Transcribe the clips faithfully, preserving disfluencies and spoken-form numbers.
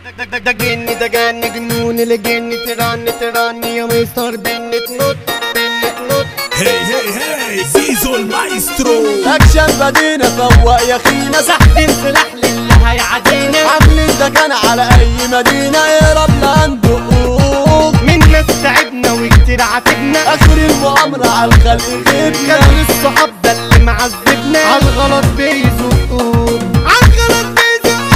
ده ده جن ده جن جنون الجن ترن ترني يا مستر بن تنط بن تنط. هي هي هي زيزو المايسترو. اكشن بدينا فوق يا خينا سحبين سلاح للي هيعادينا. عاملين ده كان على اي مدينة يا ربنا ندقوك. منا تعبنا وكتير عاتبنا. اخر المؤامرة على الخلق غيبنا. كان الصحاب ده اللي معذبنا. عالغلط بيزقوك عالغلط بيزقوك.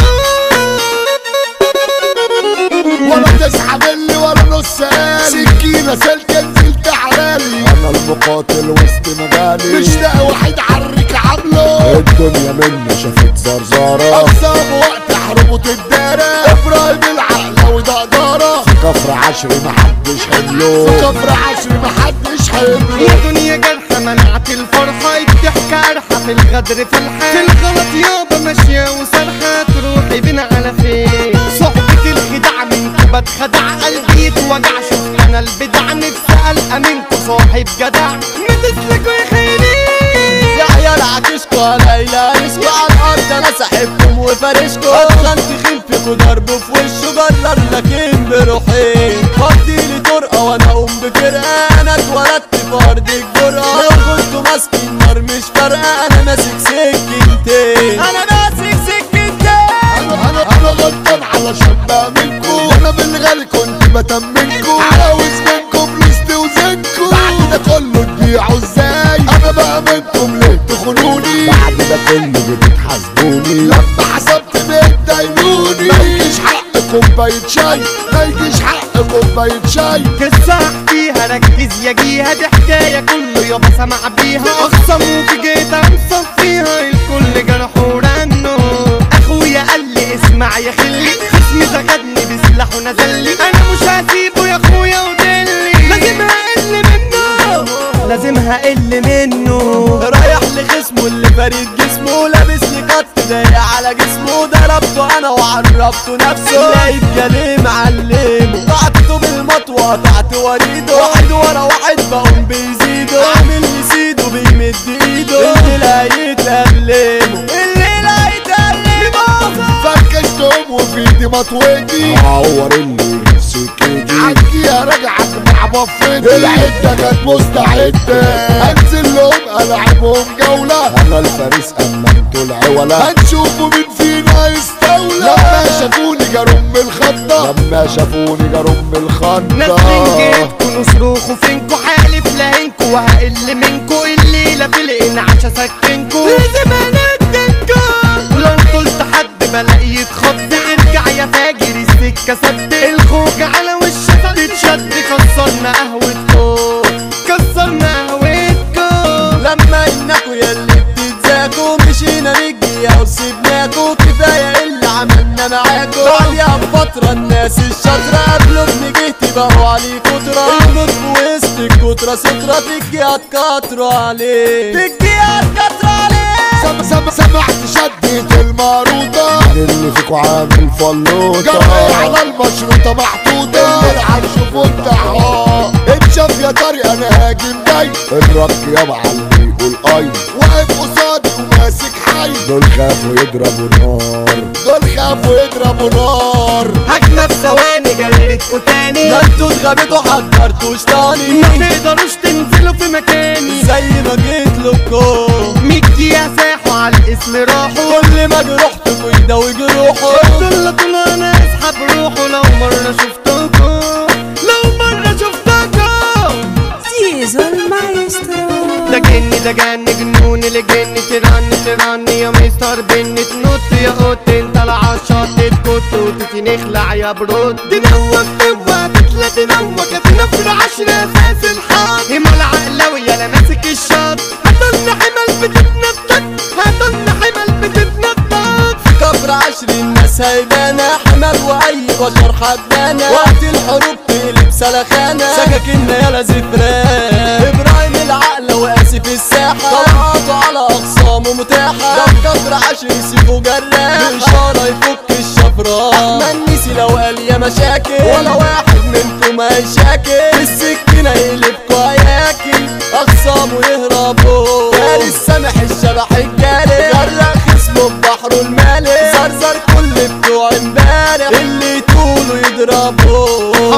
ولا تسحب اللي ولا نص قالي سكينة سلكة نزلت علالي. انا المقاتل وسط مجالي مش لاقي واحد عرك عامله. الدنيا منا شافت زرزارة اقصى وقت حروب وتدارى. ابراهيم العقل وده قدارة في كفر عشري محدش حمله. في كفر عشري محدش حمله. يا دنيا جرحة منعت الفرحة. الضحكة قرحة في الغدر في الحال. في الغلط يابا ماشية وسرحة. تروحي بينا على فين؟ صحبة الخداع منكو بتخدع. قلبي يتوجع شفت انا البدع. نفسي القى منكو صاحب جدع. ما تسلكوا يا خاينين يا عيال عكشكوا على يلاقيشكوا على الارض. انا ساحبكم وفارشكوا. اتخن تخين فيكوا ضرب في وشه. جرر لكن بروحين فضيلي طرقة وانا اقوم بفرقة. انا اتولدت في ارض الجرأة. لو كنتوا ماسكين نار مش فارقة. انا ماسك سكينتين. انا ماسك سكينتين. انا انا انا غلطان علشان بأمنكوا. انا بالغالي كنت بتمنكوا. عاوز منكم فلوس توزنكوا. بعد ده كله تبيعوا ازاي؟ انا بأمنكم ليه تخونوني؟ بعد ده كله بتتحاسبوني. لما حسبت بتداينوني. ميجيش حق كوباية شاي. ميجيش حق كوباية شاي. قصة احكيها ركز يا جيها. دي حكاية كله يابا سمع بيها. اخصموك جيت انصف فيها. الكل جرح ورنه. اخويا قال لي اسمع يا خلي. خصمي زغدني بسلاح ونزلي. انا مش هسيبه يا اخويا ودلي. لازم هقل منه لازم هقل منه. رايح لخصمه اللي فارد جسمه. لابس لي قط ضايق على جسمه. ضربته انا وعرفته نفسه. لقيت جالي معلمه. قطعته بالمطوة قطعت وريده. واحد ورا واحد بقوم بيزيده. عامل لي سيده بيمد ايده. الليل هيتألمه الليل هيتألمه. فركشتهم وفي ايدي مطوتي. عور اللي سكتي. عجيها رجعت مع بفتي. العدة كانت مستعدة. هنزل لهم العبهم جولة. انا الفارس اما انتوا العولة. هنشوفوا مين فينا يستولى. لما شافوني جارهم بالخطة. لما شافوني جارهم بالخطة. نازلين جيتكوا نصرخوا فينكوا. حالف لهنكوا وهقل منكوا. الليلة في الانعاش اسكنكوا. لازم اندنكوا. ولو قلت حد بلاقي يتخض. ارجع يا فاجر السكة سد. الخوج على وشك تتشد. كسرنا قهوتكوا كسرنا قهوتكوا. لما انكوا ياللي بتتزاكوا. مشينا نجي وسيبناكوا. كفاية اللي عملنا معاكوا. بعديها بفترة الناس الشاطرة قبلوا بنجهتي بقوا عليه كترة. النطق وسط الكترة سترة. تجي هتكتروا عليه تجي هتكتروا عليه. سم سم سمعت شدة الماروطة. اللي فيكوا عامل فلوطة. جري على المشروطة محطوطة. العرش فتحها. اتشاف يا طريق انا هاجم جاي. اضرب يا معلم يقول اي. واقف قصادي وماسك حي. دول خافوا يضربوا نار. دول خافوا يضربوا نار. هجمة في ثواني جلدتكوا تاني. ده انتوا اتغبتوا حضرتوش تاني. ما تقدروش تنزلوا في مكاني. زي ما جيت لكم مية دقيقة ساحوا على الاسم راحوا. كل ما جروحتكوا يداوي جروحه. طول طول انا اسحب روحه. لو مرة شفتكوا لو مرة شفتكوا. زيزو المايسترو. ده جن ده جن جنون الجن ترن ترني يا مستر بن تنط. يا قط انت العشاط تكت وتتي نخلع يا برود. تنوك تنوى تتلا تنوك في نفر عشر اساس الحاط. هما العقلوية لا ماسك الشاط. هتن حمل بتتنطط. هتن حمل بتتنطط. في كفر عشري الناس هيبانة. حمل واي بشر حبانة. وقت الحروب تقلب سلخانة. سكاكيننا يالا زفران. ابراهيم العقل وقاسي في الساحة. طلعاته على اقسامه متاحة. ده في كفر عشري سيفه جراح. بإشارة يفك الشفرات. احمد نسي لو قال يا مشاكل. ولا واحد منكم هيشاكل. السكينة يقلبكوا هياكل. اقسامه يهربوا. فارس سامح الشبح الجالي. غرق خصمه ببحره المالي. زرزر كل بتوع امبارح. اللي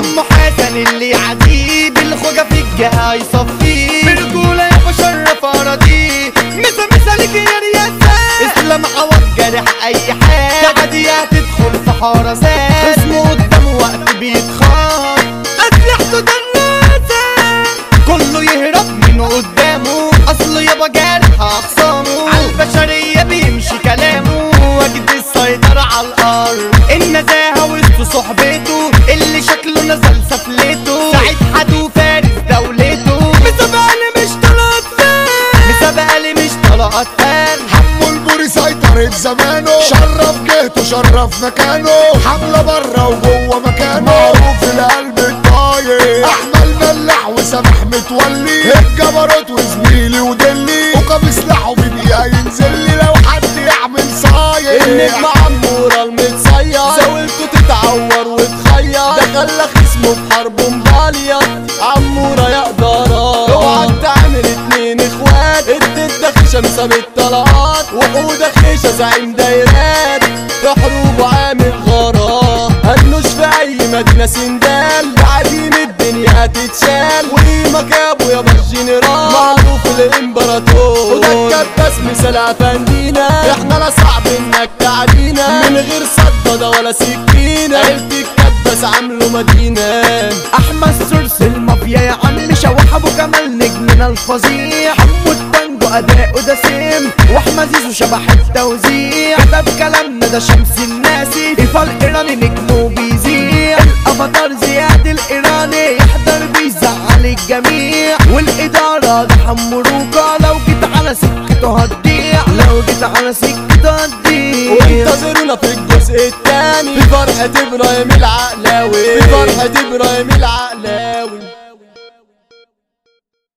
عمو حسن اللي عديد الخوجة في الجهة يصفيه برجولة يابا شرف اراضيه مسا مسا ليك يا رياسة اسلام عوض جارح اي حال تعديها تدخل في حراسات اسمه قدامه وقت بيتخاط اسلحته دناسة كله يهرب منه قدامه اصله يابا جارح اخصامه عالبشرية بيمشي كلامه واجد السيطرة على الارض النزاهة وسط صحبته اللي شكله نزل سفلته سعيد حدو فارس دولته مسابقالي مش طلقت فان مسابقالي مش طلقت فان حمو البوري سيطرة زمانه شرف جهته شرف مكانه حملة برا وجوه مكانه معروف في القلب الطاير احمد ملاح وسامح متولي الجبروت وزميلي ودلي وقام سلاحه بدقيقة ينزل لي لو حد يعمل صاير النجم عمورة المتصير زاولته تتعور وتخير ده خلى خصمه في حرب مبالية عمورة يا قدرات اوعى تعمل اتنين اخوات اديت ده خيشة مسام الطلقات وحودة خيشة زعيم دايرات تحروب وعامل غارات هنوش في اي مدينة سندال بعدين الدنيا هتتشال وقيمك يا ابو يابا الجنرال معروف الامبراطور وده الكباس مثال افندينا احنا لا صعب انك تعدينا من غير صدى ولا سكينة عيلة الكباس عامله مدينة احمد سورس المافيا يا عم شوح ابو كمال نجمنا الفظيع حمو التانجو اداؤه ده سيم واحمد زيزو شبح التوزيع كتب كلامنا ده شمس الناسي ايفا الايراني نجمه بيزيع الافاتار زياد الايراني يحضر بيزعل الجميع والاداره ده حمو روكا لو جيت على سكته هتضيع لو جيت على سكته هتضيع وانتظرونا في الجزء التاني في فرحة ابراهيم العقلاوي في فرحة ابراهيم العقلاوي